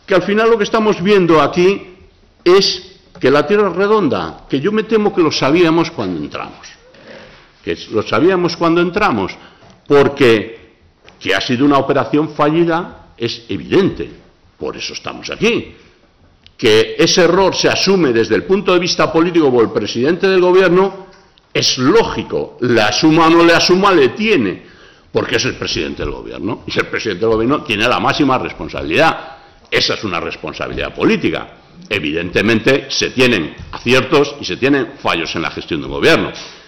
que al final lo que estamos viendo aquí es que la Tierra es redonda, que yo me temo que lo sabíamos cuando entramos. Porque que ha sido una operación fallida es evidente, por eso estamos aquí. Que ese error se asume desde el punto de vista político por el presidente del gobierno es lógico, le asuma o no le asuma, le tiene, porque es el presidente del gobierno, y el presidente del gobierno tiene la máxima responsabilidad. Esa es una responsabilidad política. Evidentemente se tienen aciertos y se tienen fallos en la gestión del gobierno.